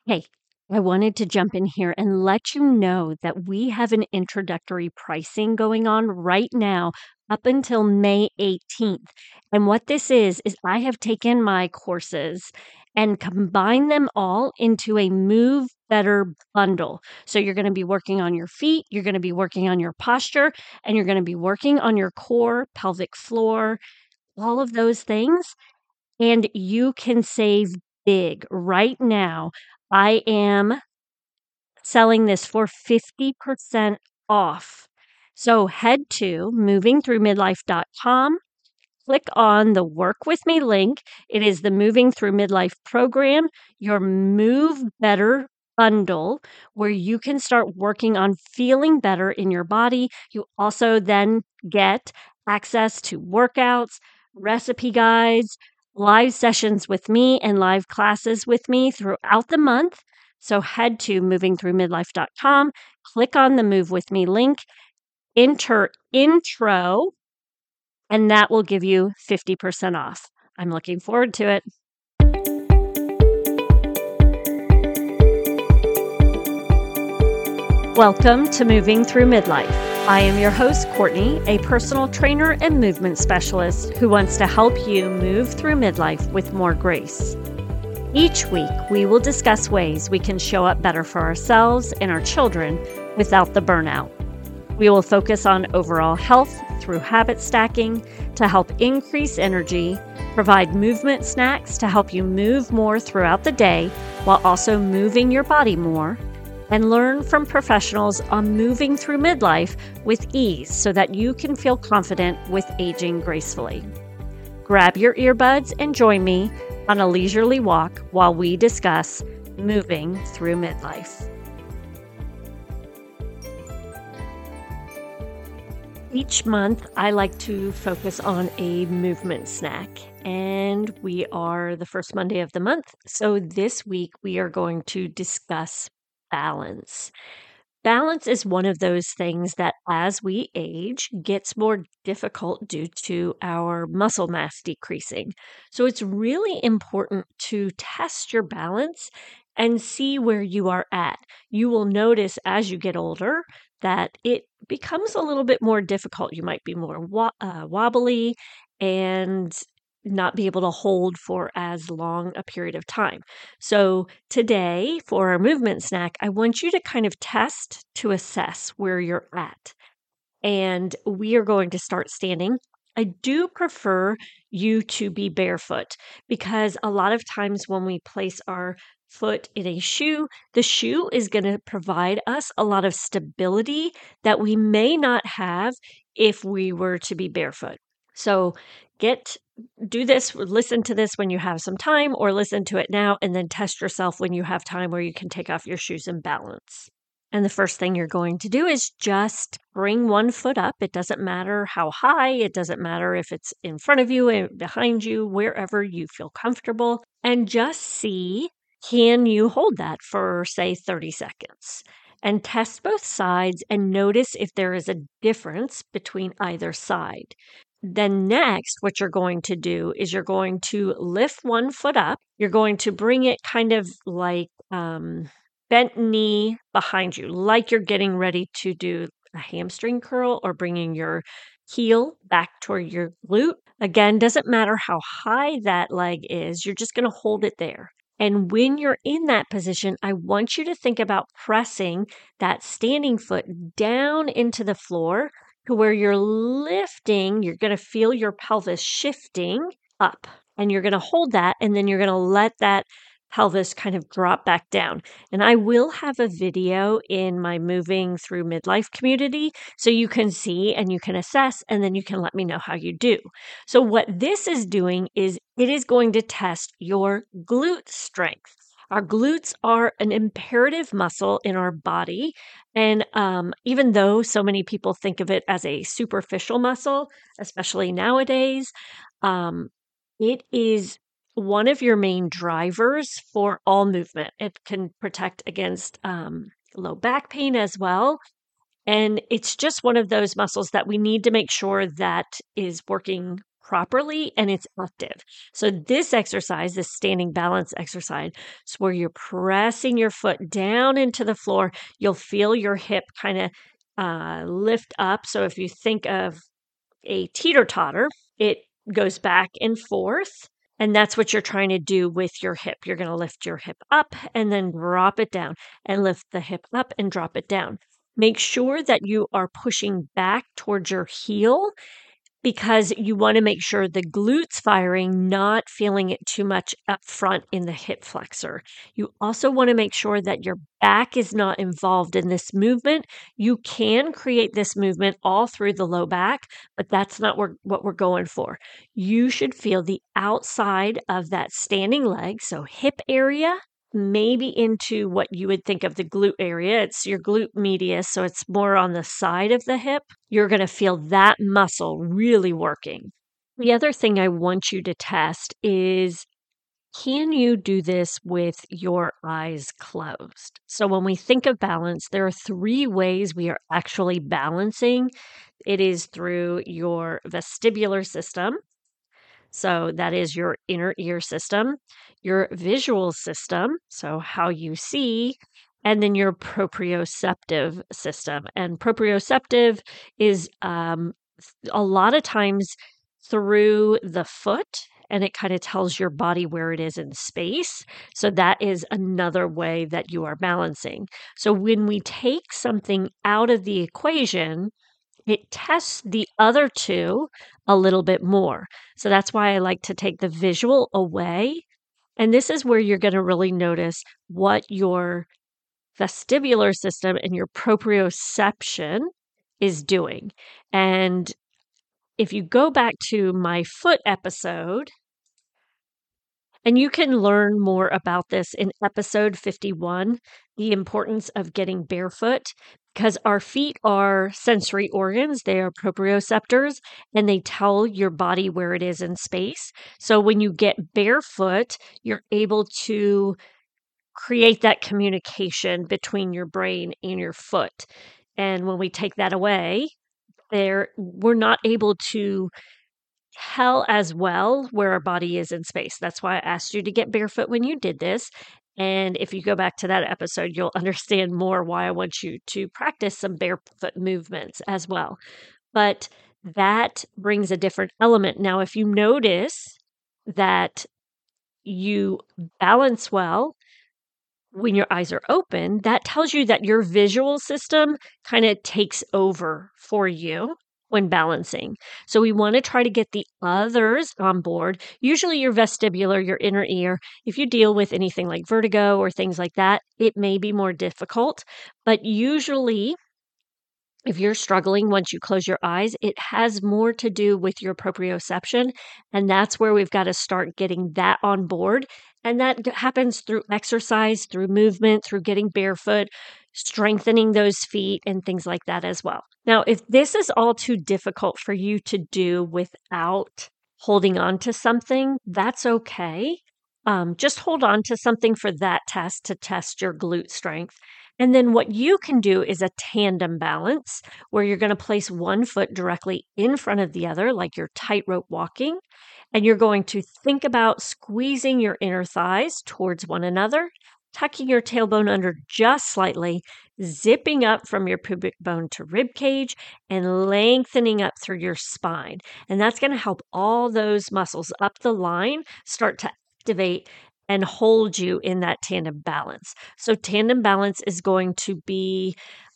Hey, I wanted to jump in here and let you know that we have an introductory pricing going on right now up until May 18th. And what this is I have taken my courses and combined them all into a Move Better bundle. So you're going to be working on your feet, you're going to be working on your posture, and you're going to be working on your core, pelvic floor, all of those things, and you can save big. Right now, I am selling this for 50% off. So head to movingthroughmidlife.com, click on the Work With Me link. It is the Moving Through Midlife program, your Move Better bundle, where you can start working on feeling better in your body. You also then get access to workouts, recipe guides, live sessions with me, and live classes with me throughout the month. So head to movingthroughmidlife.com, click on the Move With Me link, enter intro, and that will give you 50% off. I'm looking forward to it. Welcome to Moving Through Midlife. I am your host, Courtney, a personal trainer and movement specialist who wants to help you move through midlife with more grace. Each week, we will discuss ways we can show up better for ourselves and our children without the burnout. We will focus on overall health through habit stacking to help increase energy, provide movement snacks to help you move more throughout the day while also moving your body more, and learn from professionals on moving through midlife with ease so that you can feel confident with aging gracefully. Grab your earbuds and join me on a leisurely walk while we discuss moving through midlife. Each month, I like to focus on a movement snack, and we are the first Monday of the month. So this week, we are going to discuss balance. Balance is one of those things that as we age gets more difficult due to our muscle mass decreasing. So it's really important to test your balance and see where you are at. You will notice as you get older that it becomes a little bit more difficult. You might be more wobbly and not be able to hold for as long a period of time. So today for our movement snack, I want you to kind of test to assess where you're at. And we are going to start standing. I do prefer you to be barefoot because a lot of times when we place our foot in a shoe, the shoe is going to provide us a lot of stability that we may not have if we were to be barefoot. So do this, listen to this when you have some time, or listen to it now and then test yourself when you have time where you can take off your shoes and balance. And the first thing you're going to do is just bring one foot up. It doesn't matter how high, it doesn't matter if it's in front of you, behind you, wherever you feel comfortable, and just see, can you hold that for, say, 30 seconds? And test both sides and notice if there is a difference between either side. Then next, what you're going to do is you're going to lift one foot up. You're going to bring it kind of like bent knee behind you, like you're getting ready to do a hamstring curl or bringing your heel back toward your glute. Again, doesn't matter how high that leg is, you're just going to hold it there. And when you're in that position, I want you to think about pressing that standing foot down into the floor to where you're lifting. You're going to feel your pelvis shifting up, and you're going to hold that, and then you're going to let that pelvis kind of drop back down. And I will have a video in my Moving Through Midlife community so you can see and you can assess, and then you can let me know how you do. So what this is doing is it is going to test your glute strength. Our glutes are an imperative muscle in our body. And even though so many people think of it as a superficial muscle, especially nowadays, it is one of your main drivers for all movement. It can protect against low back pain as well. And it's just one of those muscles that we need to make sure that is working properly and it's active. So this exercise, this standing balance exercise, is where you're pressing your foot down into the floor. You'll feel your hip kind of lift up. So if you think of a teeter-totter, it goes back and forth. And that's what you're trying to do with your hip. You're going to lift your hip up and then drop it down, and lift the hip up and drop it down. Make sure that you are pushing back towards your heel, because you want to make sure the glutes firing, not feeling it too much up front in the hip flexor. You also want to make sure that your back is not involved in this movement. You can create this movement all through the low back, but that's not what we're going for. You should feel the outside of that standing leg, so hip area, maybe into what you would think of the glute area. It's your glute medius, so it's more on the side of the hip. You're going to feel that muscle really working. The other thing I want you to test is, can you do this with your eyes closed? So when we think of balance, there are 3 ways we are actually balancing. It is through your vestibular system. So that is your inner ear system, your visual system, so how you see, and then your proprioceptive system. And proprioceptive is a lot of times through the foot, and it kind of tells your body where it is in space. So that is another way that you are balancing. So when we take something out of the equation, it tests the other 2 a little bit more. So that's why I like to take the visual away. And this is where you're going to really notice what your vestibular system and your proprioception is doing. And if you go back to my foot episode, and you can learn more about this in episode 51, the importance of getting barefoot, because our feet are sensory organs. They are proprioceptors, and they tell your body where it is in space. So when you get barefoot, you're able to create that communication between your brain and your foot. And when we take that away, we're not able to tell as well where our body is in space. That's why I asked you to get barefoot when you did this. And if you go back to that episode, you'll understand more why I want you to practice some barefoot movements as well. But that brings a different element. Now, if you notice that you balance well when your eyes are open, that tells you that your visual system kind of takes over for you when balancing. So we want to try to get the others on board. Usually your vestibular, your inner ear, if you deal with anything like vertigo or things like that, it may be more difficult. But usually, if you're struggling once you close your eyes, it has more to do with your proprioception. And that's where we've got to start getting that on board. And that happens through exercise, through movement, through getting barefoot, strengthening those feet, and things like that as well. Now, if this is all too difficult for you to do without holding on to something, that's okay. Just hold on to something for that test to test your glute strength. And then what you can do is a tandem balance, where you're going to place one foot directly in front of the other, like you're tightrope walking. And you're going to think about squeezing your inner thighs towards one another, tucking your tailbone under just slightly, zipping up from your pubic bone to rib cage, and lengthening up through your spine. And that's going to help all those muscles up the line start to activate and hold you in that tandem balance. So tandem balance is going to be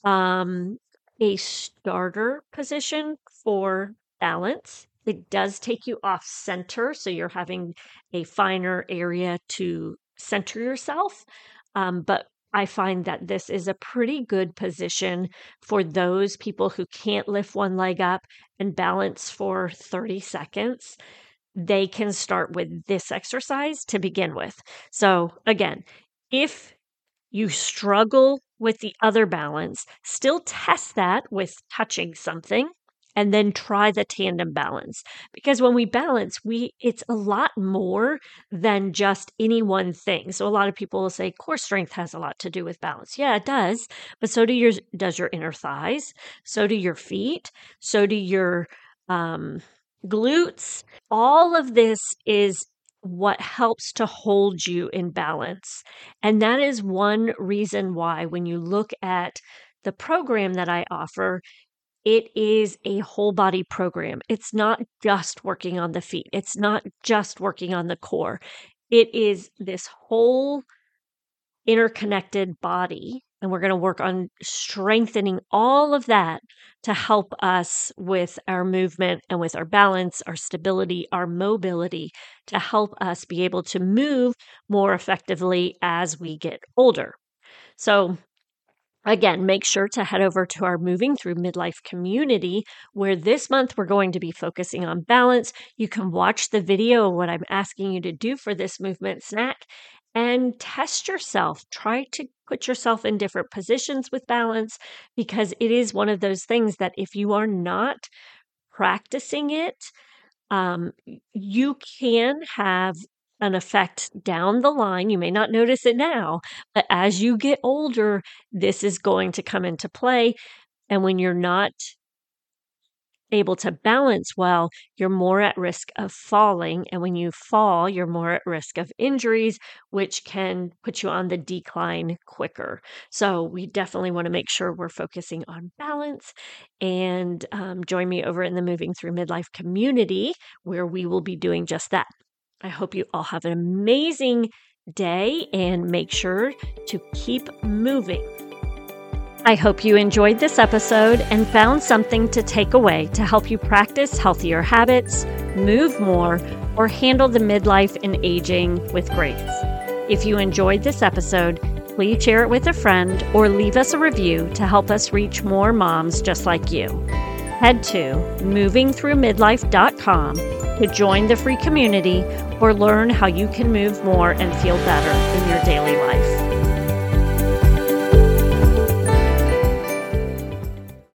a starter position for balance. It does take you off center, so you're having a finer area to center yourself. But I find that this is a pretty good position for those people who can't lift one leg up and balance for 30 seconds. They can start with this exercise to begin with. So again, if you struggle with the other balance, still test that with touching something, and then try the tandem balance. Because when we balance, it's a lot more than just any one thing. So a lot of people will say core strength has a lot to do with balance. Yeah, it does, but so does your inner thighs, so do your feet, so do your glutes. All of this is what helps to hold you in balance. And that is one reason why, when you look at the program that I offer, it is a whole body program. It's not just working on the feet. It's not just working on the core. It is this whole interconnected body. And we're going to work on strengthening all of that to help us with our movement and with our balance, our stability, our mobility, to help us be able to move more effectively as we get older. So, again, make sure to head over to our Moving Through Midlife community, where this month we're going to be focusing on balance. You can watch the video of what I'm asking you to do for this movement snack and test yourself. Try to put yourself in different positions with balance, because it is one of those things that if you are not practicing it, you can have an effect down the line. You may not notice it now, but as you get older, this is going to come into play. And when you're not able to balance well, you're more at risk of falling. And when you fall, you're more at risk of injuries, which can put you on the decline quicker. So we definitely want to make sure we're focusing on balance. And join me over in the Moving Through Midlife community, where we will be doing just that. I hope you all have an amazing day and make sure to keep moving. I hope you enjoyed this episode and found something to take away to help you practice healthier habits, move more, or handle the midlife and aging with grace. If you enjoyed this episode, please share it with a friend or leave us a review to help us reach more moms just like you. Head to movingthroughmidlife.com to join the free community or learn how you can move more and feel better in your daily life.